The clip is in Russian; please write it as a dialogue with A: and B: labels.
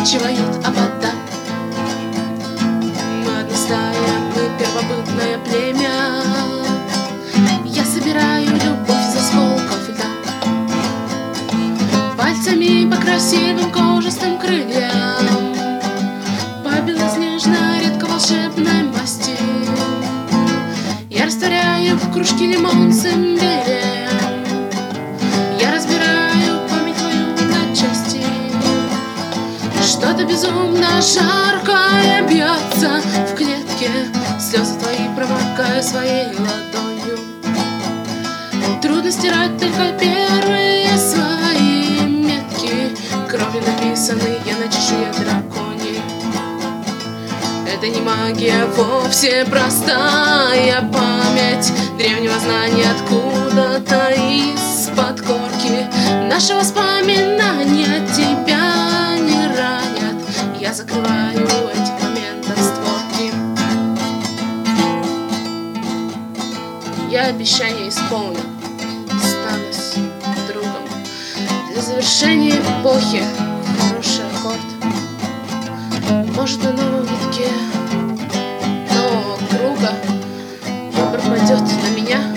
A: вспучивает обода. Мы одна стая, мы первобытное племя. Я собираю любовь из осколков льда, пальцами по красивым кожистым крыльям, по белоснежной редко волшебной масти. Я растворяю в кружке лимон с имбирем. Я разбираю память твою на части. Что-то безумно жаркое бьется в клетке, слезы твои промокаю своей ладонью. Трудно стирать только первые свои метки, кровью написанные на чешуе драконьей. Это не магия, вовсе простая память древнего знания откуда-то из-под корки. Наши воспоминания тебя не ранят. Я закрываю этих моментов створки. Я обещание исполню, останусь другом. Для завершения эпохи хороший аккорд. Может, на новом витке нового круга пропадет на меня.